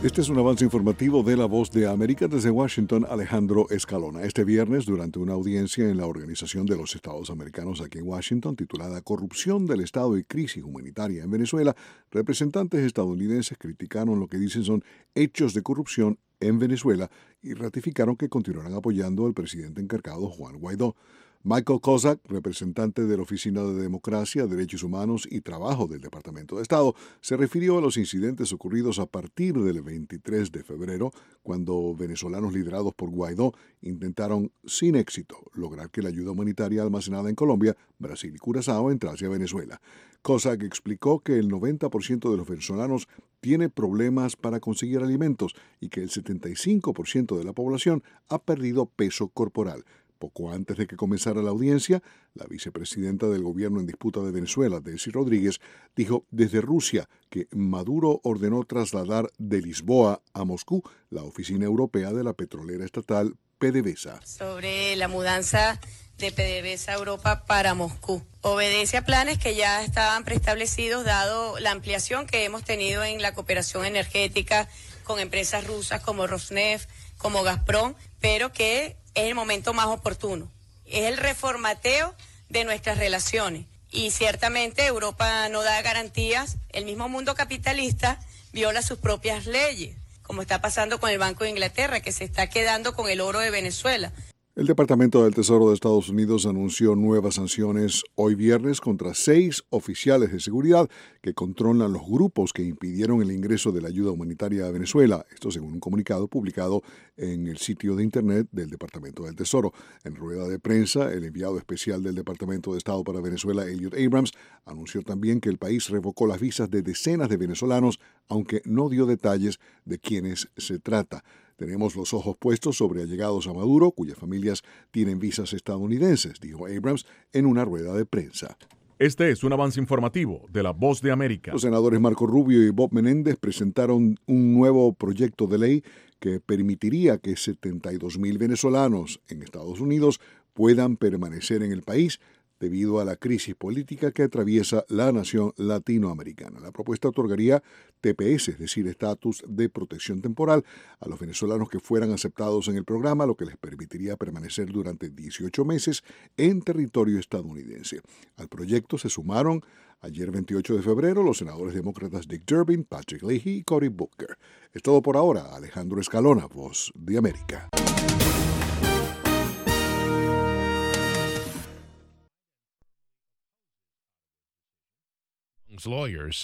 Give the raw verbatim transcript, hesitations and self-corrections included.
Este es un avance informativo de La Voz de América desde Washington, Alejandro Escalona. Este viernes, durante una audiencia en la Organización de los Estados Americanos aquí en Washington, titulada Corrupción del Estado y Crisis Humanitaria en Venezuela, representantes estadounidenses criticaron lo que dicen son hechos de corrupción en Venezuela y ratificaron que continuarán apoyando al presidente encargado Juan Guaidó. Michael Kozak, representante de la Oficina de Democracia, Derechos Humanos y Trabajo del Departamento de Estado, se refirió a los incidentes ocurridos a partir del veintitrés de febrero, cuando venezolanos liderados por Guaidó intentaron, sin éxito, lograr que la ayuda humanitaria almacenada en Colombia, Brasil y Curazao entrase a Venezuela. Kozak explicó que el noventa por ciento de los venezolanos tiene problemas para conseguir alimentos y que el setenta y cinco por ciento de la población ha perdido peso corporal. Poco antes de que comenzara la audiencia, la vicepresidenta del gobierno en disputa de Venezuela, Delcy Rodríguez, dijo desde Rusia que Maduro ordenó trasladar de Lisboa a Moscú la oficina europea de la petrolera estatal PDVSA. Sobre la mudanza de PDVSA a Europa para Moscú. Obedece a planes que ya estaban preestablecidos dado la ampliación que hemos tenido en la cooperación energética con empresas rusas como Rosneft, como Gazprom, pero que es el momento más oportuno. Es el reformateo de nuestras relaciones y ciertamente Europa no da garantías. El mismo mundo capitalista viola sus propias leyes, como está pasando con el Banco de Inglaterra, que se está quedando con el oro de Venezuela. El Departamento del Tesoro de Estados Unidos anunció nuevas sanciones hoy viernes contra seis oficiales de seguridad que controlan los grupos que impidieron el ingreso de la ayuda humanitaria a Venezuela. Esto según un comunicado publicado en el sitio de Internet del Departamento del Tesoro. En rueda de prensa, el enviado especial del Departamento de Estado para Venezuela, Elliot Abrams, anunció también que el país revocó las visas de decenas de venezolanos, aunque no dio detalles de quiénes se trata. Tenemos los ojos puestos sobre allegados a Maduro, cuyas familias tienen visas estadounidenses, dijo Abrams en una rueda de prensa. Este es un avance informativo de La Voz de América. Los senadores Marco Rubio y Bob Menéndez presentaron un nuevo proyecto de ley que permitiría que setenta y dos mil venezolanos en Estados Unidos puedan permanecer en el país debido a la crisis política que atraviesa la nación latinoamericana. La propuesta otorgaría T P S, es decir, estatus de protección temporal, a los venezolanos que fueran aceptados en el programa, lo que les permitiría permanecer durante dieciocho meses en territorio estadounidense. Al proyecto se sumaron ayer veintiocho de febrero los senadores demócratas Dick Durbin, Patrick Leahy y Cory Booker. Es todo por ahora. Alejandro Escalona, Voz de América. Lawyers